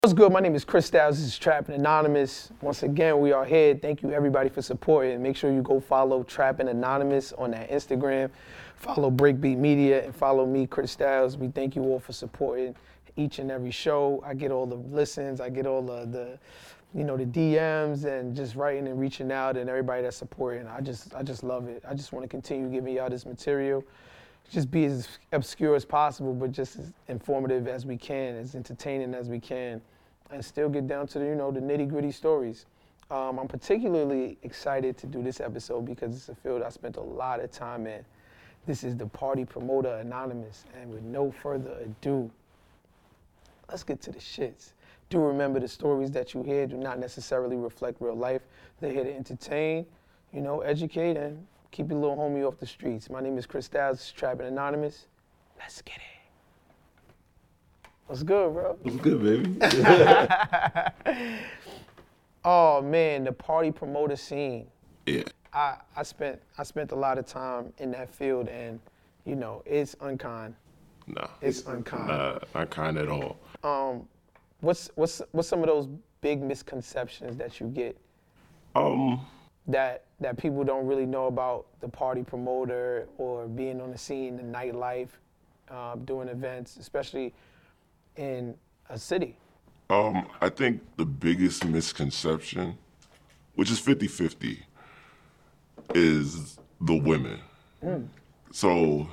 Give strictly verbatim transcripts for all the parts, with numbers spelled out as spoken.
What's good? My name is Chris Styles. This is Trapping Anonymous. Once again, we are here. Thank you everybody for supporting. Make sure you go follow Trapping Anonymous on that Instagram. Follow Breakbeat Media and follow me, Chris Styles. We thank you all for supporting each and every show. I get all the listens. I get all the, the you know, the D Ms and just writing and reaching out and everybody that's supporting. I just, I just love it. I just want to continue giving y'all this material. Just be as obscure as possible, but just as informative as we can, as entertaining as we can, and still get down to the, you know, the nitty-gritty stories. Um, I'm particularly excited to do this episode because it's a field I spent a lot of time in. This is the Party Promoter Anonymous, and with no further ado, let's get to the shits. Do remember the stories that you hear do not necessarily reflect real life. They're here to entertain, you know, educate, and keep your little homie off the streets. My name is Chris Styles, this is Trapping Anonymous. Let's get it. What's good, bro? What's good, baby? Oh man, the party promoter scene. Yeah. I, I spent I spent a lot of time in that field, and you know, it's unkind. No. It's unkind. Nah, not kind at all. Um, what's what's what's some of those big misconceptions that you get Um, that that people don't really know about the party promoter or being on the scene, the nightlife, uh, doing events, especially in a city? um, I think the biggest misconception, which is fifty-fifty, is the women. Mm. So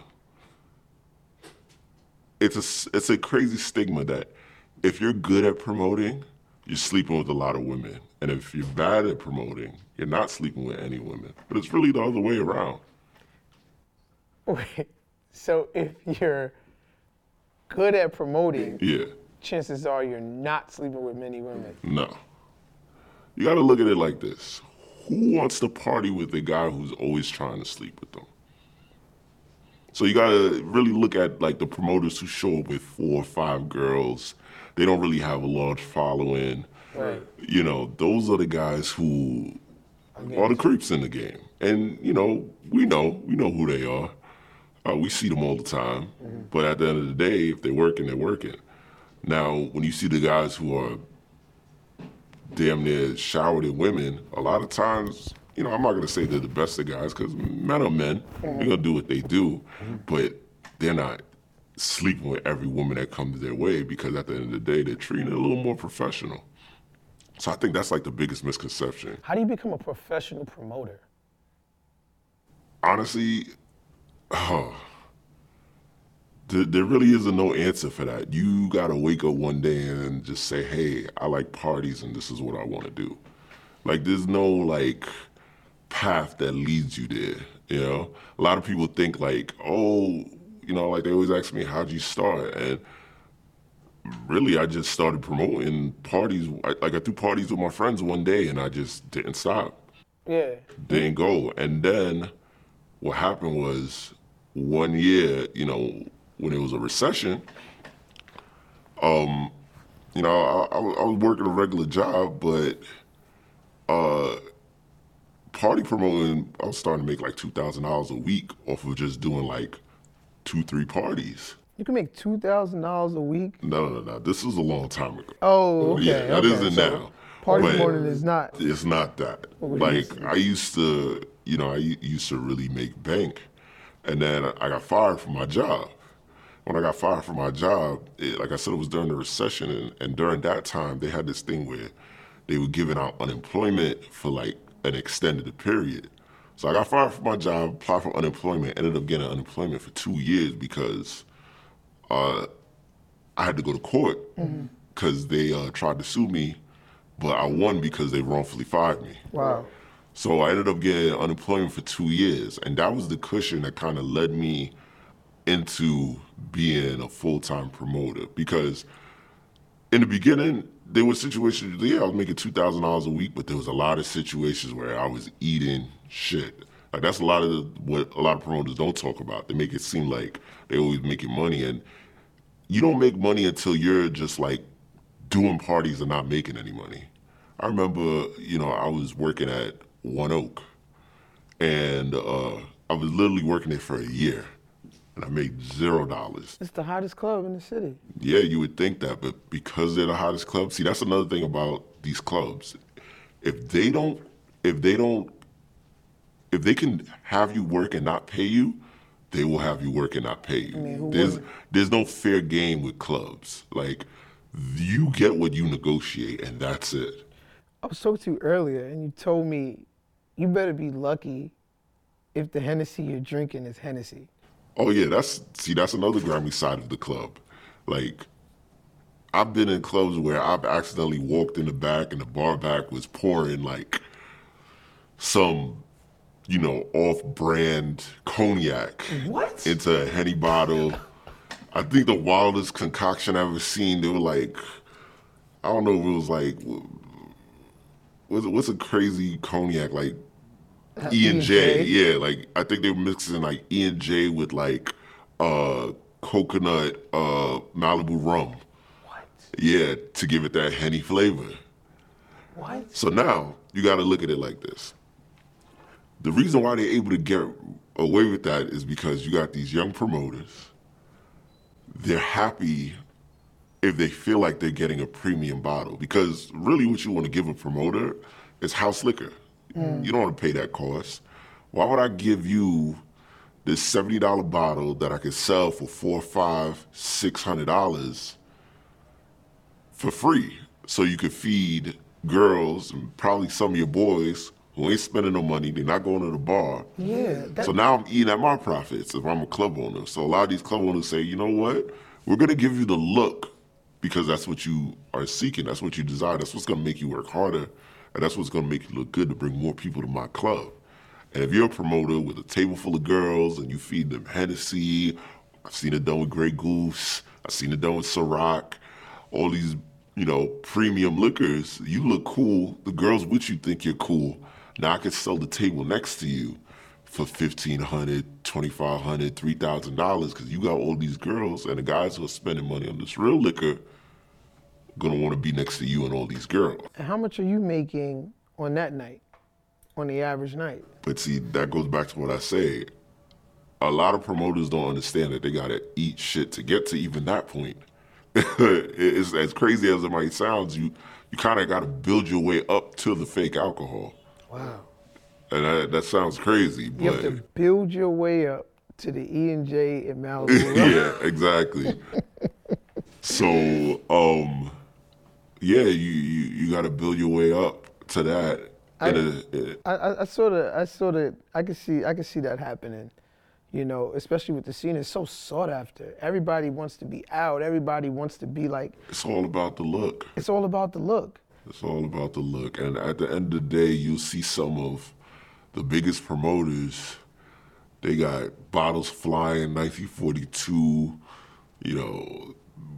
it's a, s- it's a crazy stigma that if you're good at promoting, you're sleeping with a lot of women. And if you're bad at promoting, you're not sleeping with any women. But it's really the other way around. Wait, so if you're good at promoting, Yeah. chances are you're not sleeping with many women. No. You gotta look at it like this. Who wants to party with a guy who's always trying to sleep with them? So you gotta really look at like the promoters who show up with four or five girls. They don't really have a large following. Right. You know, those are the guys who are the creeps in the game. And, you know, we know, we know who they are. Uh, we see them all the time. Mm-hmm. But at the end of the day, if they're working, they're working. Now, when you see the guys who are damn near showered in women, a lot of times, you know, I'm not gonna say they're the best of guys, because men are men. They're gonna do what they do, but they're not sleeping with every woman that comes their way, because at the end of the day, they're treating it a little more professional. So I think that's like the biggest misconception. How do you become a professional promoter? Honestly, oh, there, there really isn't no answer for that. You gotta wake up one day and just say, hey, I like parties and this is what I wanna do. Like, there's no like path that leads you there, you know? A lot of people think like, oh, you know, like they always ask me, how'd you start? And really, I just started promoting parties. I, like I threw parties with my friends one day and I just didn't stop, Yeah. didn't go. And then what happened was one year, you know, when it was a recession, um, you know, I, I, was- I was working a regular job, but uh, party promoting, I was starting to make like two thousand dollars a week off of just doing like two, three parties. You can make two thousand dollars a week? No, no, no, this was a long time ago. Oh, okay. Yeah, that okay. not So now. Party But promoting is not. It's not that. What Like, is it? I used to, you know, I u- used to really make bank. And then I got fired from my job. When I got fired from my job, it, like I said, it was during the recession. And, and during that time, they had this thing where they were giving out unemployment for like an extended period. So I got fired from my job, applied for unemployment, ended up getting unemployment for two years because uh, I had to go to court because they uh, tried to sue me, but I won because they wrongfully fired me. Wow. So I ended up getting unemployment for two years, and that was the cushion that kind of led me into being a full-time promoter. Because in the beginning, there were situations, yeah, I was making two thousand dollars a week, but there was a lot of situations where I was eating shit. Like, that's a lot of the, what a lot of promoters don't talk about. They make it seem like they're always making money, and you don't make money until you're just like doing parties and not making any money. I remember, you know, I was working at One Oak, and uh, I was literally working there for a year. and I made zero dollars. It's the hottest club in the city. Yeah, you would think that, but because they're the hottest club, see, that's another thing about these clubs. If they don't, if they don't, if they can have you work and not pay you, they will have you work and not pay you. I mean, who there's wouldn't? there's no fair game with clubs. Like, you get what you negotiate, and that's it. I was talking to you earlier, and you told me you better be lucky if the Hennessy you're drinking is Hennessy. Oh yeah, that's see, that's another grimy side of the club. Like, I've been in clubs where I've accidentally walked in the back and the bar back was pouring like some, you know, off-brand cognac What? into a Henny bottle. I think the wildest concoction I've ever seen, they were like, I don't know if it was like, what's, what's a crazy cognac, like E and J? Yeah, like, I think they were mixing like E and J with like uh, coconut uh, Malibu rum. What? Yeah, to give it that Henny flavor. What? So now, you gotta look at it like this. The reason why they're able to get away with that is because you got these young promoters. They're happy if they feel like they're getting a premium bottle, because really what you want to give a promoter is house liquor. Mm. You don't want to pay that cost. Why would I give you this seventy dollar bottle that I could sell for four, five, six hundred dollars for free, so you could feed girls and probably some of your boys who ain't spending no money, they're not going to the bar. Yeah. That... So now I'm eating at my profits if I'm a club owner. So a lot of these club owners say, you know what? We're gonna give you the look because that's what you are seeking, that's what you desire, that's what's gonna make you work harder, and that's what's gonna make you look good to bring more people to my club. And if you're a promoter with a table full of girls and you feed them Hennessy, I've seen it done with Grey Goose, I've seen it done with Ciroc, all these, you know, premium liquors, you look cool, the girls with you think you're cool. Now I can sell the table next to you for fifteen hundred dollars, twenty-five hundred dollars, three thousand dollars because you got all these girls, and the guys who are spending money on this real liquor are gonna wanna be next to you and all these girls. And how much are you making on that night, on the average night? But see, that goes back to what I say. A lot of promoters don't understand that they gotta eat shit to get to even that point. It's as crazy as it might sound, you, you kinda gotta build your way up to the fake alcohol. Wow. And that, that sounds crazy, but... You have to build your way up to the E and J in Malibu. Yeah, exactly. So, um, yeah, you, you, you got to build your way up to that. I, in a, in a, I, I sort of, I sort of, I can see, I can see that happening. You know, especially with the scene, it's so sought after. Everybody wants to be out. Everybody wants to be like. It's all about the look. It's all about the look. It's all about the look. And at the end of the day, you'll see some of the biggest promoters. They got bottles flying, nineteen forty-two, you know,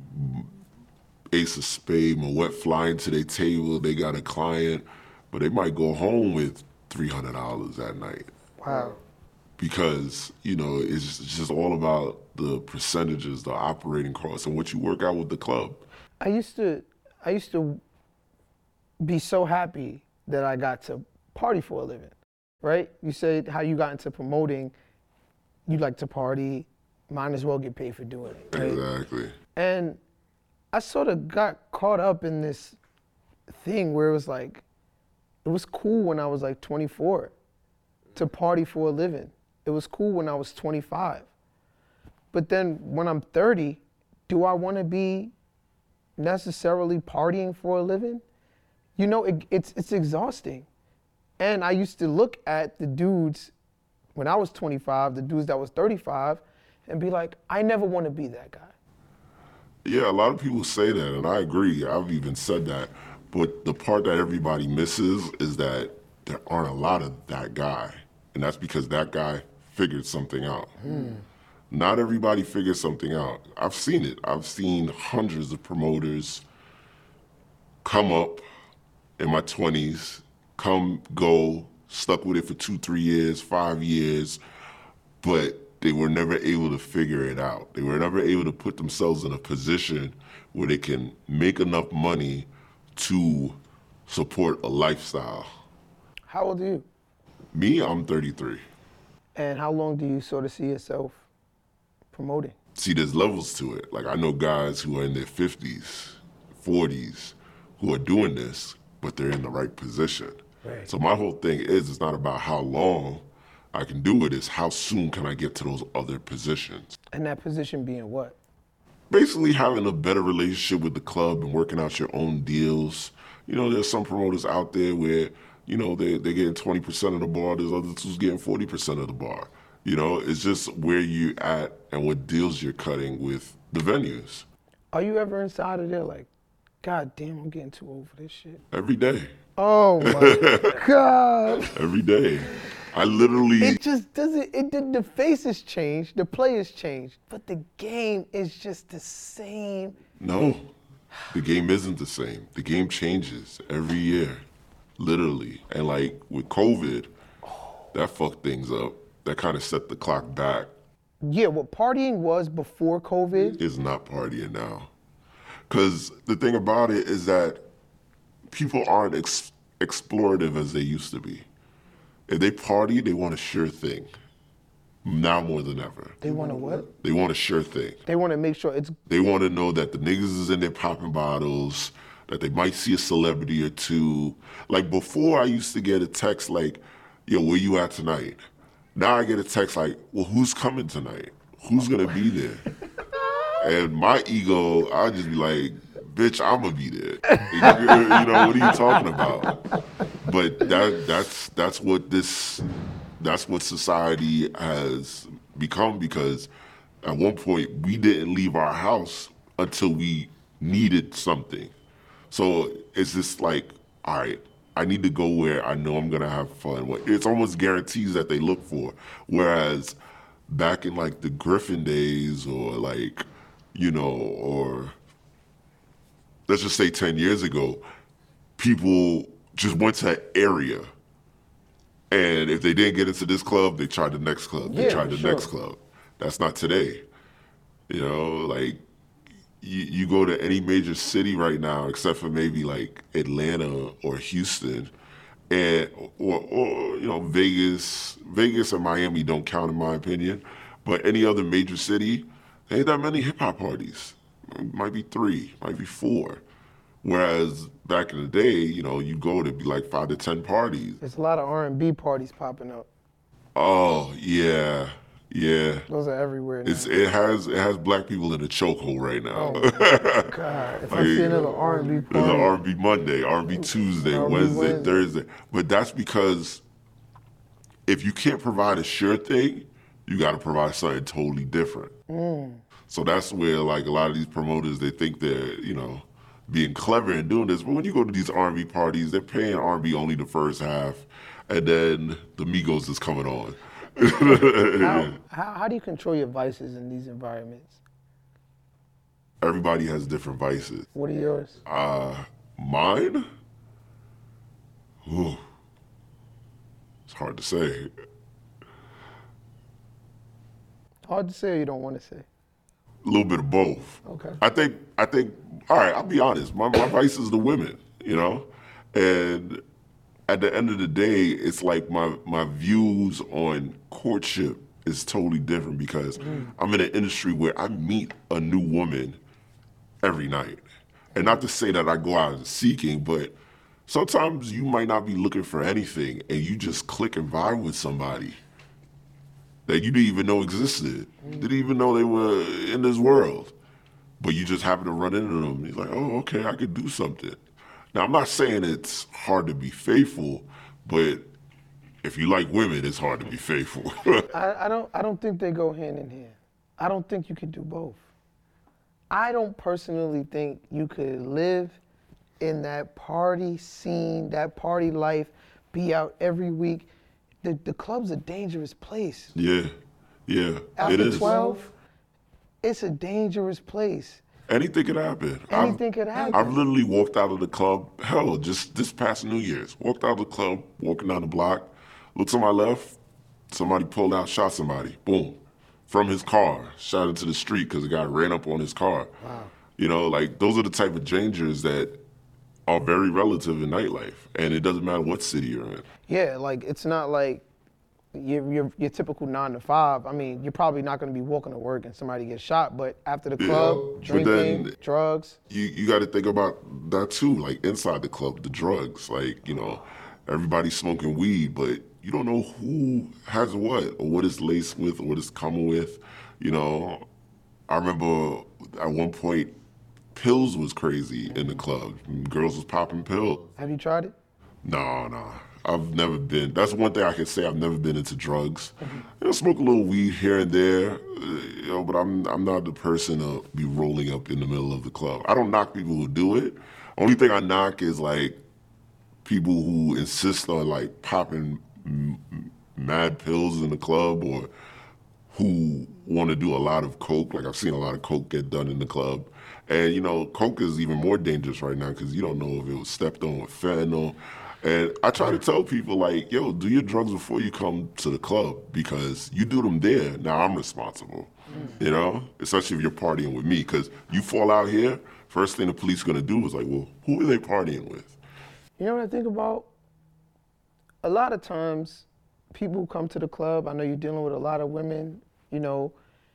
Ace of Spade, Moet flying to their table. They got a client, but they might go home with three hundred dollars that night. Wow. Because, you know, it's just all about the percentages, the operating costs, and what you work out with the club. I used to, I used to be so happy that I got to party for a living, right? You said how you got into promoting, you like to party, might as well get paid for doing it, right? Exactly. And I sort of got caught up in this thing where it was like, it was cool when I was like twenty-four to party for a living. It was cool when I was twenty-five. But then when I'm thirty, do I want to be necessarily partying for a living? You know, it, it's it's exhausting. And I used to look at the dudes when I was twenty-five, the dudes that was thirty-five, and be like, I never want to be that guy. Yeah, a lot of people say that, and I agree. I've even said that. But the part that everybody misses is that there aren't a lot of that guy. And that's because that guy figured something out. Hmm. Not everybody figures something out. I've seen it. I've seen hundreds of promoters come up in my twenties, come, go, stuck with it for two, three years, five years, but they were never able to figure it out. They were never able to put themselves in a position where they can make enough money to support a lifestyle. How old are you? Me, I'm thirty-three. And how long do you sort of see yourself promoting? See, there's levels to it. Like I know guys who are in their fifties, forties, who are doing this, but they're in the right position. Right. So my whole thing is, it's not about how long I can do it, it's how soon can I get to those other positions. And that position being what? Basically having a better relationship with the club and working out your own deals. You know, there's some promoters out there where, you know, they, they're getting twenty percent of the bar, there's others who's getting forty percent of the bar. You know, it's just where you at and what deals you're cutting with the venues. Are you ever inside of there like, God damn, I'm getting too old for this shit? Every day. Oh my God. Every day. I literally... It just doesn't, it did, the faces change, the players change, but the game is just the same. No, the game isn't the same. The game changes every year, literally. And like with COVID, that fucked things up. That kind of set the clock back. Yeah, what partying was before COVID is not partying now. Because the thing about it is that people aren't ex- explorative as they used to be. If they party, they want a sure thing. Now more than ever. They want a what? They want a sure thing. They want to make sure it's... They want to know that the niggas is in there popping bottles, that they might see a celebrity or two. Like before I used to get a text like, yo, where you at tonight? Now I get a text like, well, who's coming tonight? Who's gonna be there? And my ego, I'll just be like, bitch, I'ma be there. You know, what are you talking about? But that that's that's what this that's what society has become, because at one point we didn't leave our house until we needed something. So it's just like, all right, I need to go where I know I'm gonna have fun. It's almost guarantees that they look for. Whereas back in like the Griffin days, or like, you know, or let's just say ten years ago, people just went to an area. And if they didn't get into this club, they tried the next club. They Yeah, tried the sure. next club. That's not today. You know, like you, you go to any major city right now, except for maybe like Atlanta or Houston, and or, or you know, Vegas. Vegas and Miami don't count in my opinion, but any other major city, there ain't that many hip hop parties. It might be three, might be four. Whereas back in the day, you know, you go to be like five to ten parties. There's a lot of R and B parties popping up. Oh yeah, yeah. Those are everywhere now. It's, it has it has black people in a chokehold right now. Oh my God! If I see another R and B There's party, an R and B Monday, R and B Tuesday, R and B Wednesday, Wednesday. Thursday. But that's because if you can't provide a sure thing, you got to provide something totally different. Mm. So that's where like a lot of these promoters, they think they're, you know, being clever and doing this. But when you go to these R and B parties, they're paying R and B only the first half, and then the Migos is coming on. how, how how do you control your vices in these environments? Everybody has different vices. What are yours? Uh, mine? Ooh. It's hard to say. Hard to say or you don't want to say? A little bit of both. Okay. I think, I think, all right, I'll be honest. My, my vice is the women, you know? And at the end of the day, it's like my, my views on courtship is totally different, because mm. I'm in an industry where I meet a new woman every night. And not to say that I go out seeking, but sometimes you might not be looking for anything and you just click and vibe with somebody that you didn't even know existed, didn't even know they were in this world. But you just happen to run into them. He's like, oh, okay, I could do something. Now, I'm not saying it's hard to be faithful, but if you like women, it's hard to be faithful. I, I don't I don't think they go hand in hand. I don't think you could do both. I don't personally think you could live in that party scene, that party life, be out every week. The the club's a dangerous place. Yeah, yeah, After it is. twelve, it's a dangerous place. Anything could happen. Anything I've, could happen. I've literally walked out of the club, hell, just this past New Year's, walked out of the club, walking down the block, looked to my left, somebody pulled out, shot somebody, boom, from his car, shot into the street because the guy ran up on his car. Wow. You know, like those are the type of dangers that are very relative in nightlife, and it doesn't matter what city you're in. Yeah, like it's not like your, your your typical nine to five. I mean, you're probably not going to be walking to work and somebody gets shot. But after the club, Yeah, but drinking, then drugs. you you got to think about that too. Like inside the club, the drugs. Like you know, everybody's smoking weed, but you don't know who has what or what it's laced with or what it's coming with. You know, I remember at one point, pills was crazy in the club. Girls was popping pills. Have you tried it? No, no. I've never been. That's one thing I can say. I've never been into drugs. You know, smoke a little weed here and there, uh, you know, but I'm I'm not the person to be rolling up in the middle of the club. I don't knock people who do it. Only thing I knock is like people who insist on like popping m- m- mad pills in the club or who want to do a lot of coke. Like I've seen a lot of coke get done in the club. And you know, coke is even more dangerous right now because you don't know if it was stepped on with fentanyl. And I try to tell people like, yo, do your drugs before you come to the club because you do them there. Now I'm responsible, mm. you know, especially if you're partying with me because you fall out here, first thing the police are going to do is like, well, who are they partying with? You know what I think about? A lot of times people come to the club, I know you're dealing with a lot of women, you know,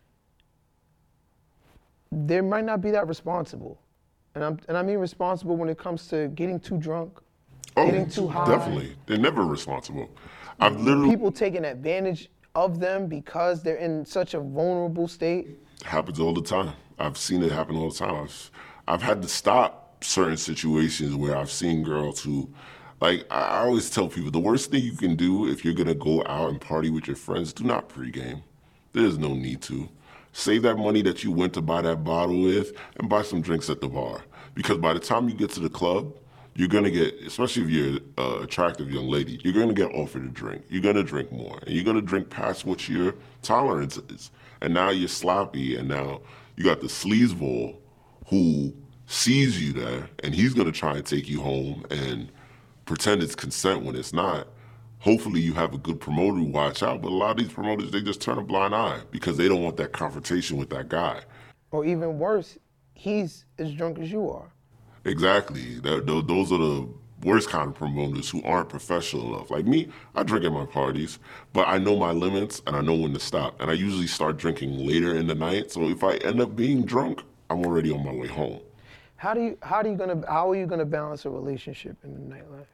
they might not be that responsible. And, I'm, and I mean responsible when it comes to getting too drunk. Oh, getting too high. Definitely. They're never responsible. I've literally... People taking advantage of them because they're in such a vulnerable state. It happens all the time. I've seen it happen all the time. I've, I've had to stop certain situations where I've seen girls who, like, I always tell people, the worst thing you can do if you're going to go out and party with your friends, do not pregame. There's no need to. Save that money that you went to buy that bottle with and buy some drinks at the bar. Because by the time you get to the club, you're gonna get, especially if you're an attractive young lady, you're gonna get offered a drink. You're gonna drink more, and you're gonna drink past what your tolerance is. And now you're sloppy, and now you got the sleazeball who sees you there, and he's gonna try and take you home and pretend it's consent when it's not. Hopefully you have a good promoter who watch out, but a lot of these promoters, they just turn a blind eye because they don't want that confrontation with that guy. Or even worse, he's as drunk as you are. Exactly. That, those are the worst kind of promoters who aren't professional enough. Like me, I drink at my parties, but I know my limits and I know when to stop. And I usually start drinking later in the night. So if I end up being drunk, I'm already on my way home. How do you how do you gonna how are you gonna balance a relationship in the nightlife?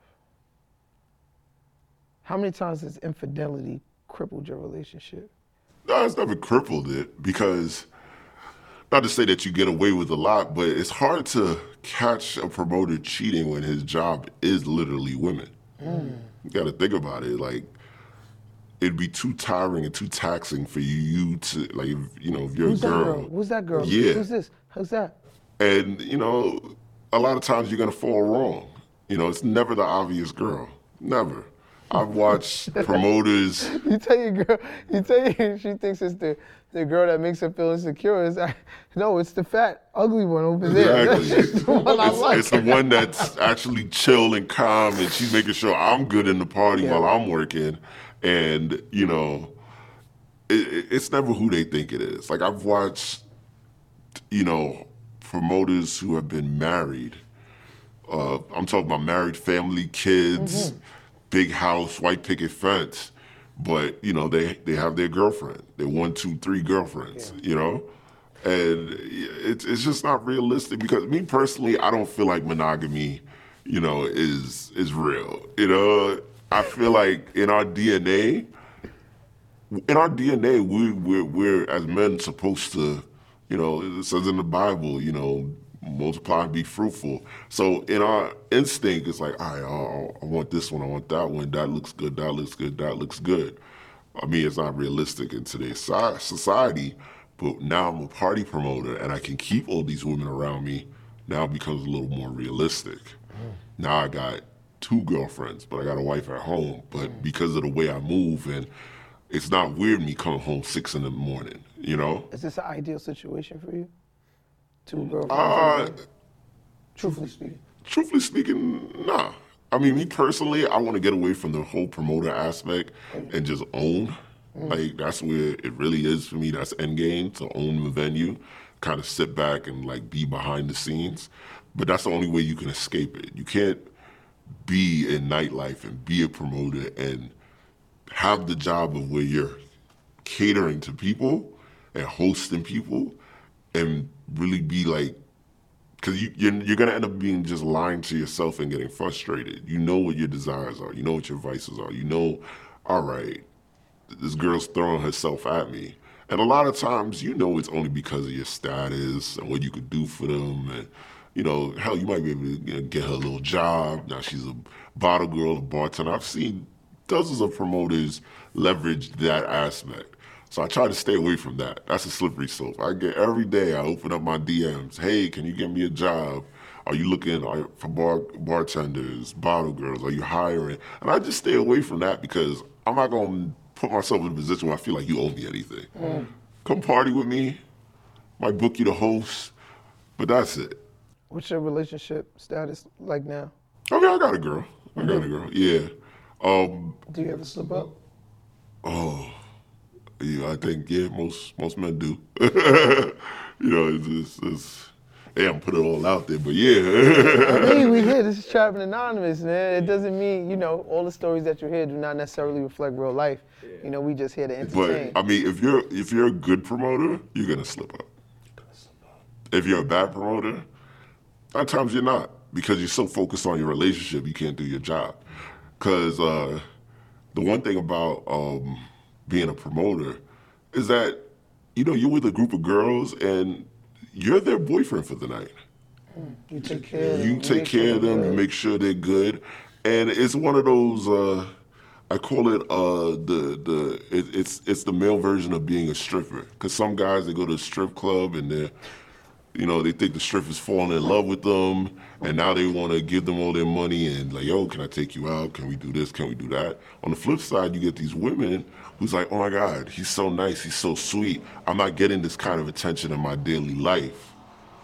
How many times has infidelity crippled your relationship? No, it's never crippled it because, not to say that you get away with a lot, but it's hard to catch a promoter cheating when his job is literally women. Mm. You got to think about it. Like, it'd be too tiring and too taxing for you to, like, if, you know, if you're Who's a girl. That girl? Who's that girl? Yeah. Who's this? Who's that? And, you know, a lot of times you're going to fall wrong. You know, it's never the obvious girl. Never. I've watched promoters. You tell your girl, you tell you she thinks it's the, the girl that makes her feel insecure. It's, no, it's the fat, ugly one over there. Exactly. That's the one I it's, like. It's the one that's actually chill and calm, and she's making sure I'm good in the party Yeah. while I'm working. And, you know, it, it's never who they think it is. Like, I've watched, you know, promoters who have been married. Uh, I'm talking about married family, kids, mm-hmm. big house, white picket fence. But, you know, they, they have their girlfriend. They're one, two, three girlfriends, yeah. you know? And it's it's just not realistic because me personally, I don't feel like monogamy, you know, is is real. You know, I feel like in our D N A, in our D N A, we we're, we're as men supposed to, you know, it says in the Bible, you know, multiply and be fruitful. So in our instinct, it's like, all right, oh, I want this one, I want that one. That looks good. That looks good. That looks good. I mean, it's not realistic in today's society. But now I'm a party promoter and I can keep all these women around me. Now it becomes a little more realistic. Mm. Now I got two girlfriends, but I got a wife at home. But mm. because of the way I move, and it's not weird me coming home six in the morning, you know? Is this an ideal situation for you? Two girlfriends? Uh, truthfully speaking. Truthfully speaking, nah. I mean, me personally, I want to get away from the whole promoter aspect mm. and just own. Mm. Like, that's where it really is for me. That's end game, to own the venue, kind of sit back and, like, be behind the scenes. But that's the only way you can escape it. You can't be in nightlife and be a promoter and have the job of where you're catering to people and hosting people and really be like, because you, you're, you're going to end up being just lying to yourself and getting frustrated. You know what your desires are. You know what your vices are. You know, all right, this girl's throwing herself at me. And a lot of times, you know, it's only because of your status and what you could do for them. And, you know, hell, you might be able to, you know, get her a little job. Now she's a bottle girl, a bartender. I've seen dozens of promoters leverage that aspect. So I try to stay away from that. That's a slippery slope. I get every day, I open up my D Ms. Hey, can you get me a job? Are you looking for bar, bartenders, bottle girls? Are you hiring? And I just stay away from that because I'm not going to put myself in a position where I feel like you owe me anything. Mm. Come party with me. Might book you to host, but that's it. What's your relationship status like now? Okay, I got a girl. I got a girl, yeah. Um, Do you ever slip up? Oh. Yeah, I think, yeah, most most men do. You know, it's, it's, it's hey, I'm putting it all out there, but yeah. I mean, we here, this is Trapping Anonymous, man. It doesn't mean, you know, all the stories that you hear do not necessarily reflect real life. Yeah. You know, we just here to entertain. But, I mean, if you're if you're a good promoter, you're going to slip up. If you're a bad promoter, a lot of times you're not, because you're so focused on your relationship, you can't do your job. Because uh, the one thing about um, being a promoter is that, you know, you're with a group of girls and you're their boyfriend for the night. You take care of them. You take care of them, you make sure they're good. And it's one of those, uh, I call it uh, the, the it, it's it's the male version of being a stripper. Because some guys, they go to a strip club and they're, you know, they think the stripper's falling in love with them, and now they want to give them all their money and like, yo, can I take you out? Can we do this? Can we do that? On the flip side, you get these women who's like, oh my God, he's so nice, he's so sweet. I'm not getting this kind of attention in my daily life.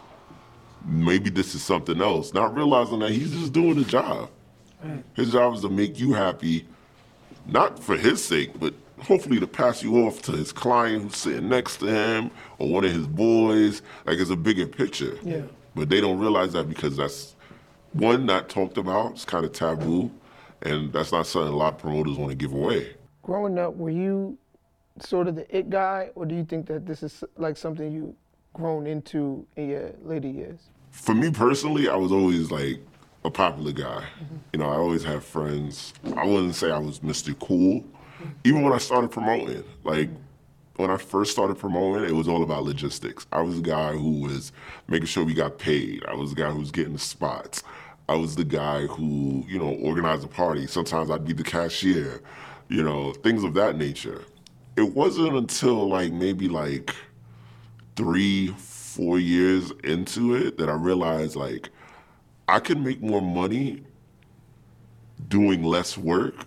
Maybe this is something else. Not realizing that he's just doing the job. His job is to make you happy, not for his sake, but hopefully to pass you off to his client who's sitting next to him or one of his boys. Like, it's a bigger picture. Yeah. But they don't realize that because that's, one, not talked about. It's kind of taboo. And that's not something a lot of promoters want to give away. Growing up, were you sort of the it guy, or do you think that this is like something you grown into in your later years? For me personally, I was always like a popular guy. Mm-hmm. You know, I always had friends. I wouldn't say I was Mister Cool. Mm-hmm. Even when I started promoting, like when I first started promoting, it was all about logistics. I was the guy who was making sure we got paid. I was the guy who was getting the spots. I was the guy who, you know, organized the party. Sometimes I'd be the cashier, you know, things of that nature. It wasn't until like maybe like three, four years into it that I realized like I could make more money doing less work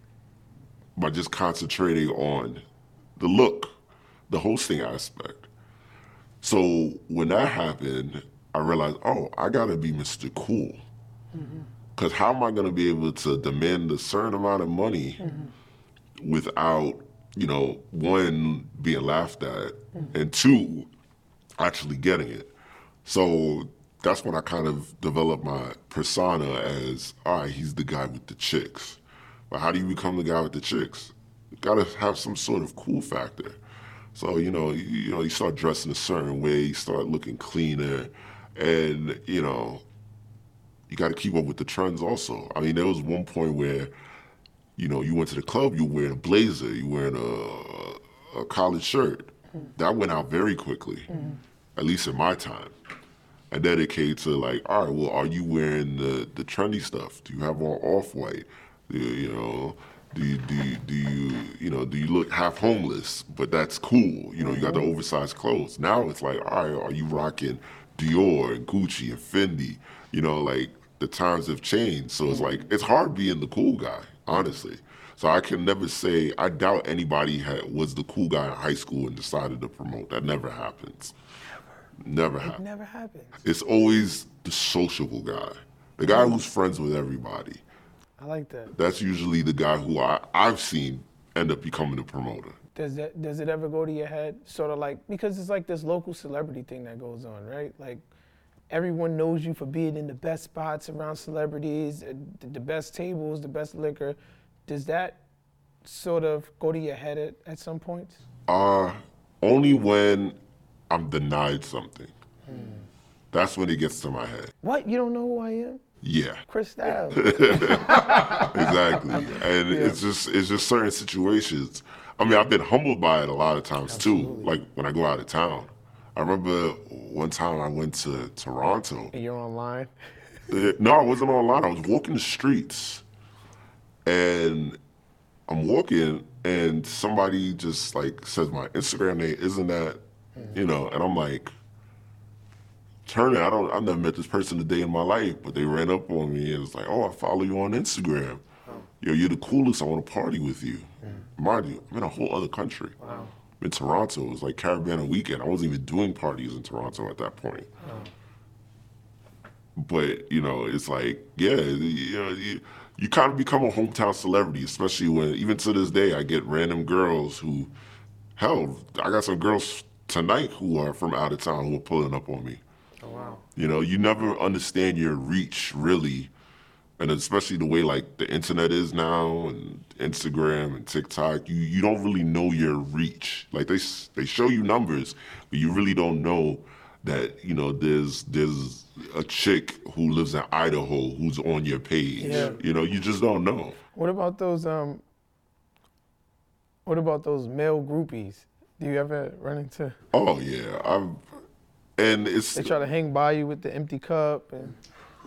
by just concentrating on the look, the hosting aspect. So when that happened, I realized, oh, I gotta be Mister Cool. Because mm-hmm. how am I gonna be able to demand a certain amount of money mm-hmm. without, you know, one, being laughed at, mm-hmm. and two, actually getting it. So that's when I kind of developed my persona as, all right, he's the guy with the chicks. But how do you become the guy with the chicks? You gotta have some sort of cool factor. So, you know, you, you know, you start dressing a certain way, you start looking cleaner, and, you know, you gotta keep up with the trends also. I mean, there was one point where, you know, you went to the club, you were wearing a blazer, you were wearing a, a collared shirt. Mm-hmm. That went out very quickly, mm-hmm. at least in my time. I dedicated to like, all right, well, are you wearing the, the trendy stuff? Do you have on off-white? Do you, you know, do you, do you, do you, you know, do you look half homeless? But that's cool. You know, you got the oversized clothes. Now it's like, all right, are you rocking Dior and Gucci and Fendi? You know, like the times have changed. So it's like, it's hard being the cool guy, honestly. So I can never say, I doubt anybody had, was the cool guy in high school and decided to promote. That never happens. Never It happens. never happens. It's always the sociable guy, the guy who's friends with everybody. I like that. That's usually the guy who I, I've seen end up becoming a promoter. Does that does it ever go to your head, sort of like, because it's like this local celebrity thing that goes on, right? Like everyone knows you for being in the best spots around celebrities, the, the best tables, the best liquor. Does that sort of go to your head at, at some points? Uh, only when I'm denied something. That's when it gets to my head. What? You don't know who I am? Yeah, Chris Styles. exactly. And it's just it's just certain situations. I mean, I've been humbled by it a lot of times too. Like when I go out of town. I remember one time I went to Toronto. And you're online? Uh, No, I wasn't online. I was walking the streets, and I'm walking, and somebody just like says my Instagram name, isn't that, you know? And I'm like, turning. I don't. I've never met this person a day in my life, but they ran up on me and was like, "Oh, I follow you on Instagram. Yo, you're the coolest. I want to party with you." Mind you, I'm in a whole other country. Wow. I'm in Toronto. It was like Caribbean weekend. I wasn't even doing parties in Toronto at that point. But you know, it's like, yeah, you know, you, you kind of become a hometown celebrity, especially when, even to this day, I get random girls who, hell, I got some girls tonight who are from out of town who are pulling up on me. Oh, wow. You know, you never understand your reach really, and especially the way like the internet is now and Instagram and TikTok. You you don't really know your reach. Like they s- they show you numbers, but you really don't know that, you know, there's there's a chick who lives in Idaho who's on your page. Yeah. You know, you just don't know. What about those um what about those male groupies? Do you ever run into Oh yeah, I've and it's they try to hang by you with the empty cup and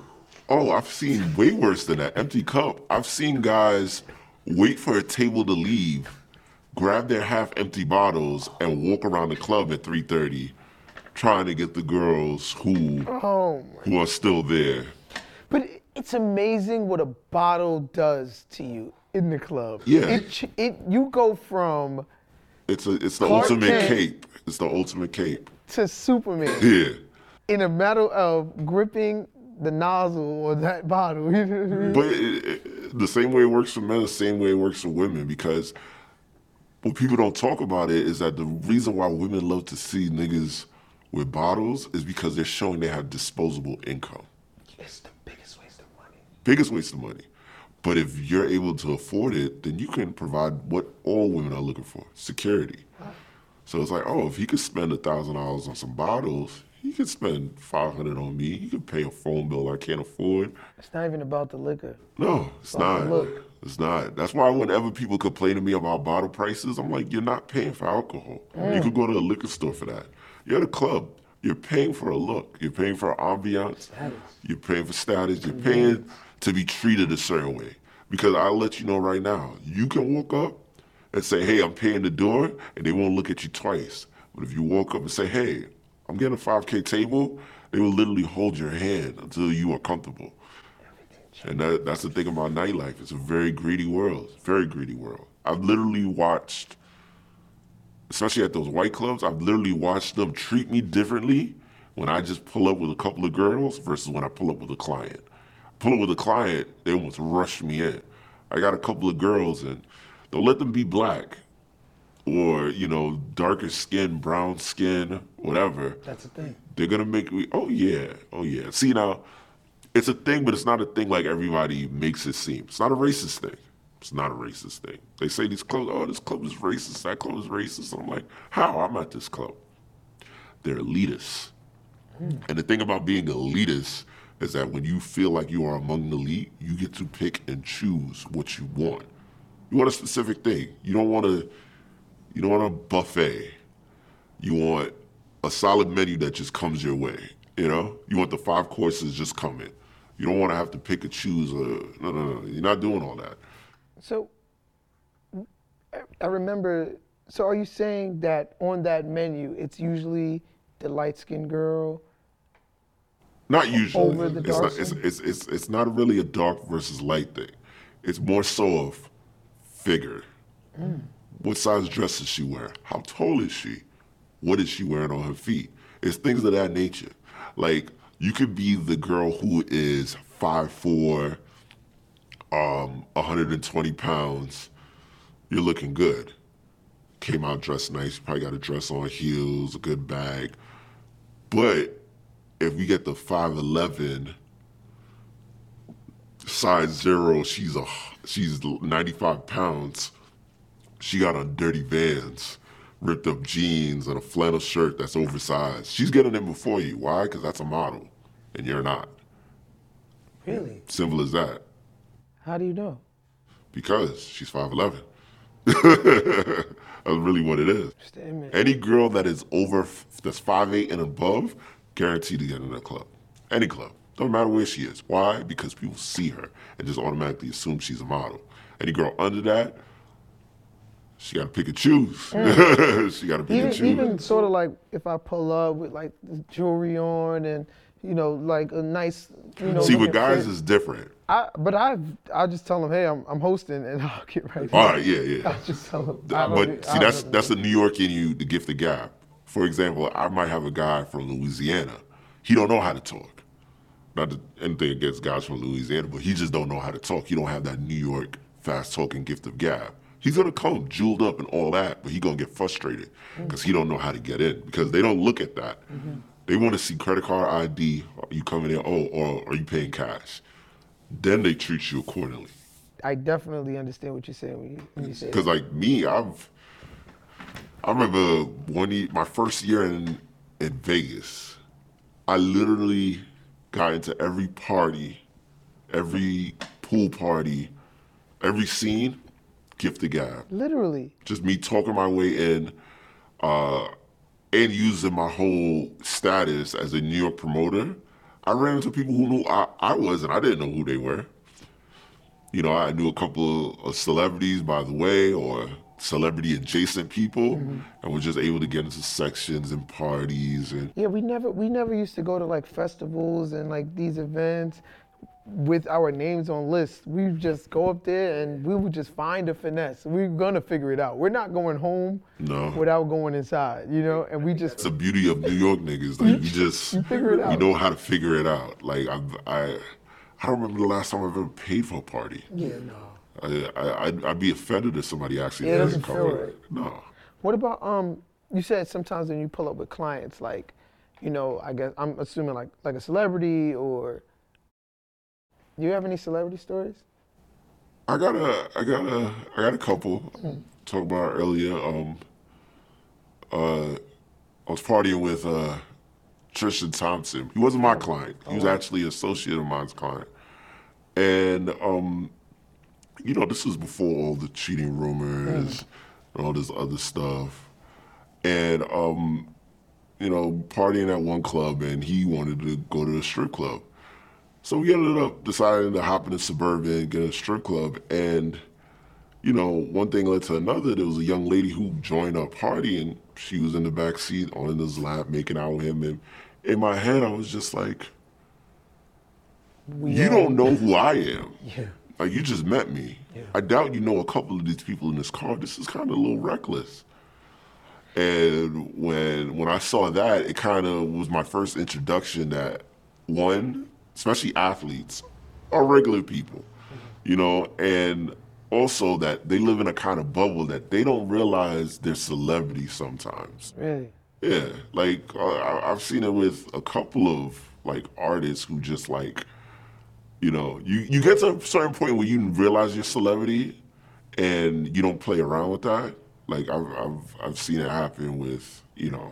oh I've seen way worse than that. Empty cup. I've seen guys wait for a table to leave, grab their half-empty bottles, and walk around the club at three thirty, trying to get the girls who oh my. who are still there. But it- it's amazing what a bottle does to you in the club. Yeah. It ch- it you go from It's a it's the Clark ultimate Kent. cape. It's the ultimate cape. to Superman Yeah. in a matter of gripping the nozzle or that bottle. You know what I mean? But it, it, the same way it works for men, the same way it works for women, because what people don't talk about it is that the reason why women love to see niggas with bottles is because they're showing they have disposable income. It's the biggest waste of money. Biggest waste of money. But if you're able to afford it, then you can provide what all women are looking for, security. So it's like, oh, if he could spend a thousand dollars on some bottles, he could spend five hundred on me. He could pay a phone bill I can't afford. It's not even about the liquor. No, it's About the not. look. It's not. That's why whenever people complain to me about bottle prices, I'm like, you're not paying for alcohol. You could go to a liquor store for that. You're at a club. You're paying for a look. You're paying for ambiance. Status. You're paying for status. You're paying to be treated a certain way. Because I'll let you know right now, you can walk up and say, hey, I'm paying the door, and they won't look at you twice. But if you walk up and say, hey, I'm getting a five K table, they will literally hold your hand until you are comfortable. And that, that's the thing about nightlife. It's a very greedy world. Very greedy world. I've literally watched, especially at those white clubs, I've literally watched them treat me differently when I just pull up with a couple of girls versus when I pull up with a client. Pull up with a client, they almost rush me in. I got a couple of girls, and they'll let them be black or, you know, darker skin, brown skin, whatever. That's the thing. They're gonna make me, oh yeah, oh yeah. See now, it's a thing, but it's not a thing like everybody makes it seem. It's not a racist thing. It's not a racist thing. They say these clubs, oh, this club is racist, that club is racist. And I'm like, how? I'm at this club. They're elitists. And the thing about being elitist is that when you feel like you are among the elite, you get to pick and choose what you want. You want a specific thing. You don't want a, you don't want a buffet. You want a solid menu that just comes your way. You know, you want the five courses just coming. You don't want to have to pick and choose. A, no, no, no. You're not doing all that. So I- I remember, so are you saying that on that menu, it's usually the light-skinned girl? Not usually. Over the it's, dark not, it's, skin? it's, it's, it's not really a dark versus light thing. It's more so of figure. What size dress is she wearing? How tall is she? What is she wearing on her feet? It's things of that nature. Like, you could be the girl who is five foot four, um, one hundred twenty pounds. You're looking good. Came out dressed nice. You probably got a dress on, heels, a good bag. But if we get the five eleven, size zero, she's a she's ninety-five pounds. she got on dirty Vans, ripped up jeans, and a flannel shirt that's oversized. She's getting in before you. Why? Because that's a model, and you're not. Really? Simple as that. How do you know? Because she's five eleven. That's really what it is. Any girl that is over, that's five eight and above, guaranteed to get in a club. Any club. Don't matter where she is. Why? Because people see her and just automatically assume she's a model. Any girl under that, she got to pick and choose. Mm. She got to pick even, and choose. Even sort of like if I pull up with like jewelry on and, you know, like a nice, you know. See, with guys, fit. It's different. I, but I, I just tell them, hey, I'm, I'm hosting, and I'll get right. All right, yeah, yeah. I just tell them. But see, that's that's the New York in you, the gift the gap. For example, I might have a guy from Louisiana. He don't know how to talk. Not that anything against guys from Louisiana, but he just don't know how to talk. He don't have that New York fast talking gift of gab. He's gonna come jeweled up and all that, but he gonna get frustrated because mm-hmm. he don't know how to get in because they don't look at that. Mm-hmm. They want to see credit card I D. Are you coming in? Oh, or are you paying cash? Then they treat you accordingly. I definitely understand what you're saying when you, when you say that. Because like me, I've I remember one year, my first year in in Vegas, I literally got into every party, every pool party, every scene, gift the gab. Literally. Just me talking my way in, uh, and using my whole status as a New York promoter. I ran into people who knew I, I was, and I didn't know who they were. You know, I knew a couple of celebrities by the way, or celebrity adjacent people, mm-hmm. and was just able to get into sections and parties. And yeah, we never we never used to go to like festivals and like these events with our names on lists. We just go up there and we would just find a finesse. We're gonna figure it out. We're not going home no. without going inside, you know. And we just it's the beauty of New York niggas. Like you just you figure it out. You know how to figure it out. Like I I I don't remember the last time I've ever paid for a party. Yeah, no. I, I, I'd, I'd be offended if somebody actually yeah, doesn't come right. No. What about, um? you said sometimes when you pull up with clients, like, you know, I guess, I'm assuming like like a celebrity or, do you have any celebrity stories? I got a, I got a, I got a couple. Mm. Talked about earlier. Um, uh, I was partying with uh, Tristan Thompson. He wasn't my client. He was actually an associate of mine's client. And, um, you know, this was before all the cheating rumors mm. and all this other stuff. And, um, you know, partying at one club, and he wanted to go to a strip club. So we ended up deciding to hop in a Suburban, get a strip club. And, you know, one thing led to another. There was a young lady who joined our party, and she was in the back seat on his lap, making out with him. And in my head, I was just like, we you don't know who I am. Yeah. Like, you just met me. Yeah. I doubt you know a couple of these people in this car. This is kind of a little reckless. And when when I saw that, it kind of was my first introduction that, one, especially athletes, are regular people, you know, and also that they live in a kind of bubble that they don't realize they're celebrities sometimes. Really? Yeah. Like, uh, I've seen it with a couple of, like, artists who just, like, you know, you, you get to a certain point where you realize you're a celebrity and you don't play around with that. Like, I've, I've, I've seen it happen with, you know,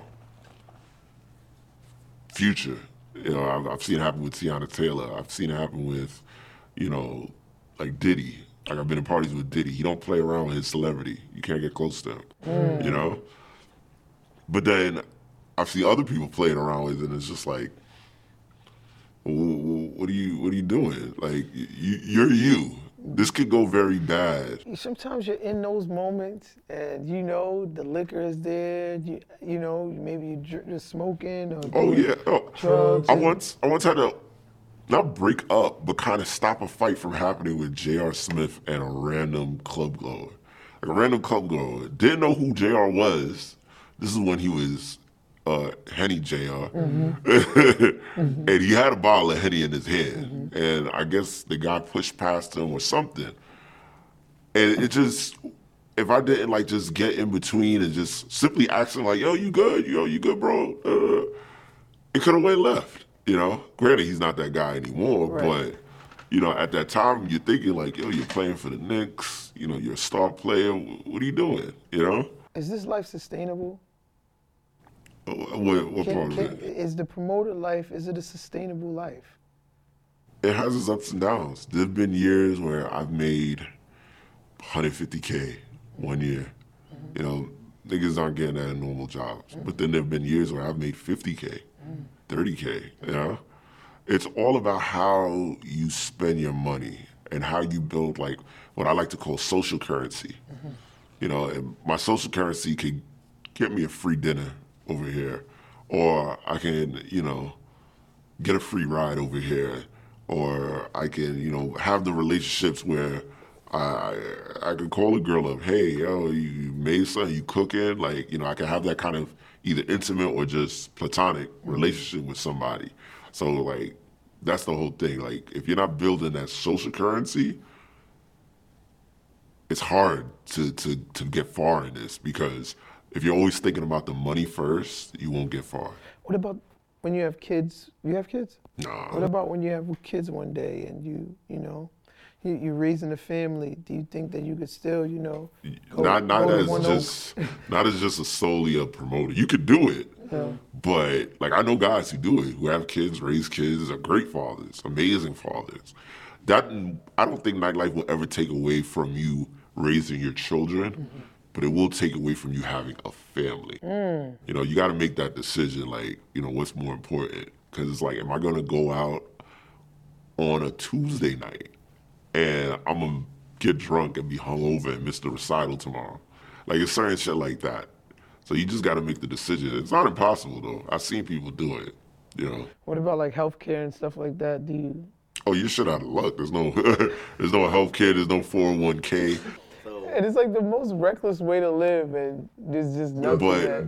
Future. You know, I've, I've seen it happen with Tiana Taylor. I've seen it happen with, you know, like Diddy. Like, I've been in parties with Diddy. He don't play around with his celebrity. You can't get close to him, mm. you know? But then I've seen other people playing around with it, and it's just like, what are you what are you doing? Like, you, you're you. This could go very bad. Sometimes you're in those moments and you know the liquor is there, you, you know, maybe you're just smoking or oh, yeah. Oh, drugs. I once, I once had to, not break up, but kind of stop a fight from happening with J R. Smith and a random club goer. Like a random club goer. Didn't know who J R was. This is when he was Uh, Henny J R, mm-hmm. mm-hmm. and he had a bottle of Henny in his hand, mm-hmm. and I guess the guy pushed past him or something, and it just, if I didn't like just get in between and just simply asking like, yo, you good, yo, you good, bro, uh, it could have went left, you know? Granted, he's not that guy anymore, right. but you know, at that time, you're thinking like, yo, you're playing for the Knicks. You know, you're a star player. What are you doing? You know? Is this life sustainable? What, what Can, part of can, it? is the promoter life, is it a sustainable life? It has its ups and downs. There've been years where I've made one hundred fifty K one year. You know, niggas aren't getting that in normal jobs. But then there've been years where I've made fifty K, thirty K, you know? It's all about how you spend your money and how you build like what I like to call social currency. You know, and my social currency could get me a free dinner over here, or I can, you know, get a free ride over here, or I can, you know, have the relationships where I I could call a girl up, hey, yo, you made something, you cooking, like, you know, I can have that kind of either intimate or just platonic relationship with somebody. So like, that's the whole thing. Like, if you're not building that social currency, it's hard to to to get far in this, because if you're always thinking about the money first, you won't get far. What about when you have kids? You have kids? Nah. What about when you have kids one day and you, you know, you, you're raising a family? Do you think that you could still, you know, go, not not go to as one just not as just a solely a promoter. You could do it, Yeah. but like I know guys who do it, who have kids, raise kids, are great fathers, amazing fathers. That I don't think nightlife will ever take away from you raising your children, mm-hmm. but it will take away from you having a family. Mm. You know, you got to make that decision. Like, you know, what's more important? Because it's like, am I gonna go out on a Tuesday night and I'm gonna get drunk and be hungover and miss the recital tomorrow? Like, it's certain shit like that. So you just got to make the decision. It's not impossible though. I've seen people do it. You know. What about like healthcare and stuff like that? Do you? Oh, you're shit out of luck. There's no, there's no healthcare. There's no four oh one K. And it's like the most reckless way to live, and there's just nothing. But that...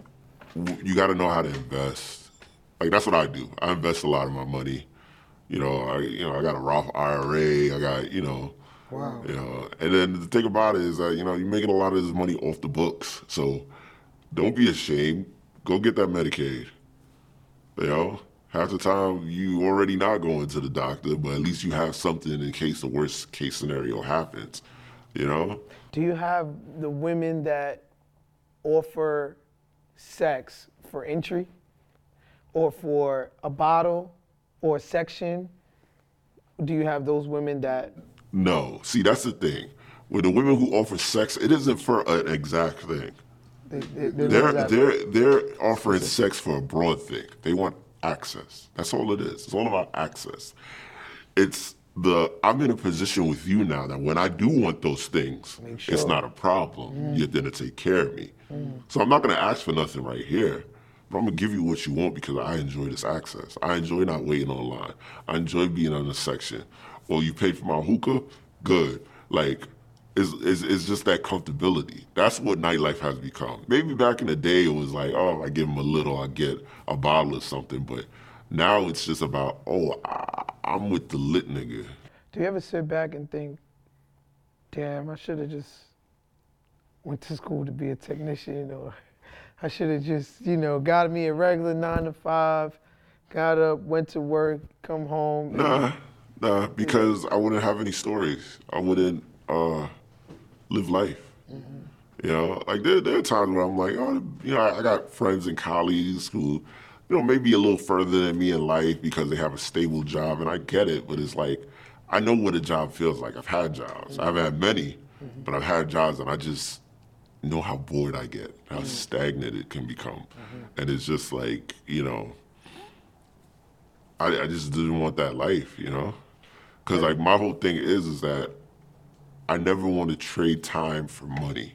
but you got to know how to invest. Like, that's what I do. I invest a lot of my money. You know, I you know I got a Roth I R A. I got you know. Wow. You know, and then the thing about it is that you know you're making a lot of this money off the books. So don't be ashamed. Go get that Medicaid. You know. Half the time, you already not going to the doctor, but at least you have something in case the worst case scenario happens, you know? Do you have the women that offer sex for entry or for a bottle or a section? Do you have those women that... No. See, that's the thing. With the women who offer sex, it isn't for an exact thing. They, they, they're, they're, they're, they're offering sex for a broad thing. They want access. That's all it is. It's all about access. It's the, I'm in a position with you now that when I do want those things, sure. It's not a problem. Mm. You're going to take care of me. Mm. So I'm not going to ask for nothing right here, but I'm going to give you what you want because I enjoy this access. I enjoy not waiting on line. I enjoy being on the section. Well, you paid for my hookah? Good. Like, It's, it's, it's just that comfortability. That's what nightlife has become. Maybe back in the day it was like, oh, I give them a little, I get a bottle or something. But now it's just about, oh, I, I'm with the lit nigga. Do you ever sit back and think, damn, I should have just went to school to be a technician, or I should have just, you know, got me a regular nine to five, got up, went to work, come home. Nah, nah, because I wouldn't have any stories. I wouldn't, uh, live life. Mm-hmm. You know, like there, there are times where I'm like, oh, you know, I, I got friends and colleagues who, you know, maybe a little further than me in life because they have a stable job, and I get it, but it's like, I know what a job feels like. I've had jobs. Mm-hmm. I haven't had many, mm-hmm. but I've had jobs, and I just know how bored I get, how mm-hmm. stagnant it can become. Mm-hmm. And it's just like, you know, I, I just didn't want that life, you know? Because like my whole thing is, is that I never want to trade time for money.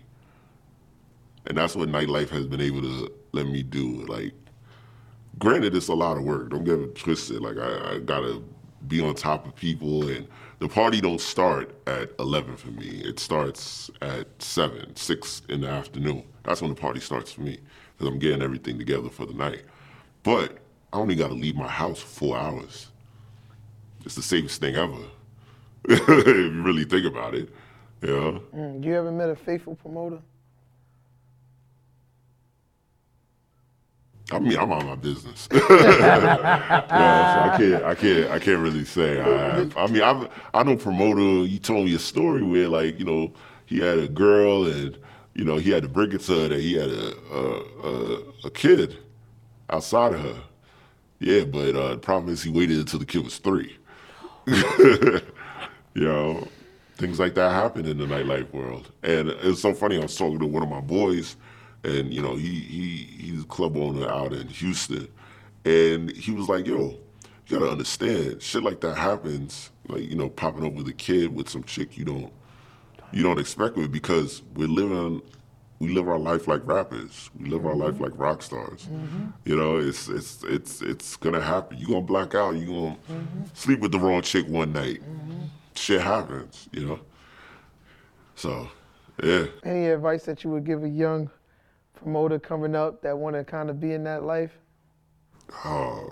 And that's what nightlife has been able to let me do. Like, granted, it's a lot of work. Don't get it twisted. Like, I, I gotta be on top of people, and the party don't start at eleven for me. It starts at seven, six in the afternoon. That's when the party starts for me, because I'm getting everything together for the night. But I only gotta leave my house for four hours. It's the safest thing ever, if you really think about it. Yeah. Mm, you ever met a faithful promoter? I mean, I'm on my business. yeah, so I can't, I can't, I can't really say I have. I mean, I've, I know promoter. You told me a story where, like, you know, he had a girl, and you know, he had to break it to her that he had a a, a, a kid outside of her. Yeah, but uh, the problem is he waited until the kid was three. you know, things like that happen in the nightlife world, and it's so funny. I was talking to one of my boys. And, you know, he, he he's a club owner out in Houston. And he was like, yo, you gotta understand, shit like that happens, like, you know, popping up with a kid with some chick you don't you don't expect with, because we're living we live our life like rappers. We live our life like rock stars. Mm-hmm. You know, it's it's it's it's gonna happen. You're gonna black out, you're gonna mm-hmm. sleep with the wrong chick one night. Mm-hmm. Shit happens, you know. So, yeah. Any advice that you would give a young promoter coming up that want to kind of be in that life? Oh,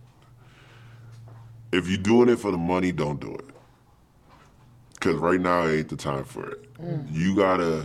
if you're doing it for the money, don't do it. Because right now ain't the time for it. Mm. You gotta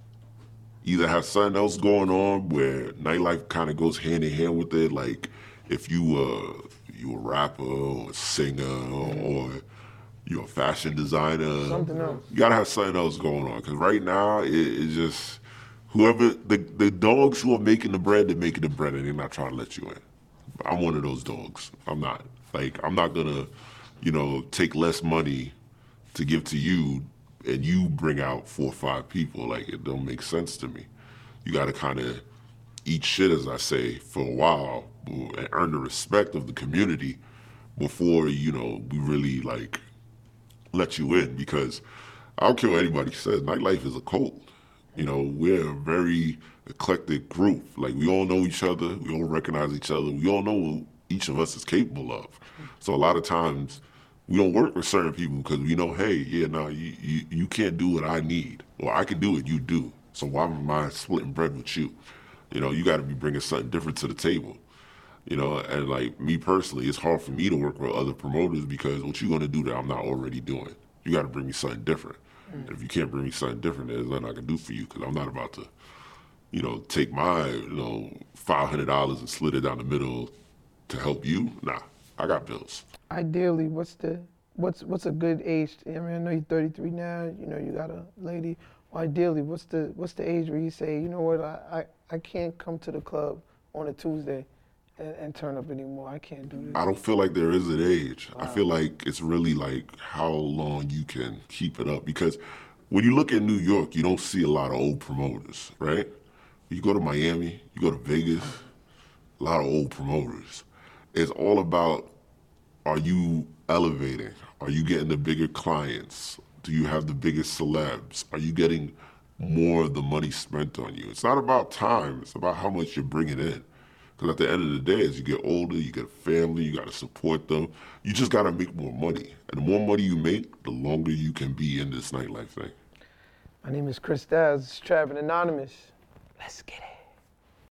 either have something else going on where nightlife kind of goes hand in hand with it. Like if you uh you a rapper or a singer mm. or you're a fashion designer, something else. You gotta have something else going on. Because right now it, it's just whoever the the dogs who are making the bread, they're making the bread, and they're not trying to let you in. I'm one of those dogs. I'm not. Like, I'm not gonna, you know, take less money to give to you and you bring out four or five people. Like, it don't make sense to me. You gotta kind of eat shit, as I say, for a while and earn the respect of the community before, you know, we really, like, let you in. Because I don't care what anybody says, nightlife is a cult. You know, we're a very eclectic group. Like, we all know each other. We all recognize each other. We all know what each of us is capable of. So a lot of times, we don't work with certain people because we know, hey, yeah, no, you, you, you can't do what I need. Or I can do what you do. So why am I splitting bread with you? You know, you got to be bringing something different to the table. You know, and like me personally, it's hard for me to work with other promoters because what you going to do that I'm not already doing? You got to bring me something different. And if you can't bring me something different, there's nothing I can do for you because I'm not about to, you know, take my, you know, five hundred dollars and split it down the middle to help you. Nah, I got bills. Ideally, what's the what's what's a good age? I mean, I know you're thirty-three now. You know, you got a lady. Well, ideally, what's the what's the age where you say, you know what, I I, I can't come to the club on a Tuesday and, and turn up anymore. I can't do this. I don't feel like there is an age. Wow. I feel like it's really like how long you can keep it up. Because when you look at New York, you don't see a lot of old promoters, right? You go to Miami, you go to Vegas, a lot of old promoters. It's all about, are you elevating? Are you getting the bigger clients? Do you have the biggest celebs? Are you getting more of the money spent on you? It's not about time. It's about how much you're bringing in. Because at the end of the day, as you get older, you get a family, you got to support them. You just got to make more money. And the more money you make, the longer you can be in this nightlife thing. My name is Chris Styles. It's Trapping Anonymous. Let's get it.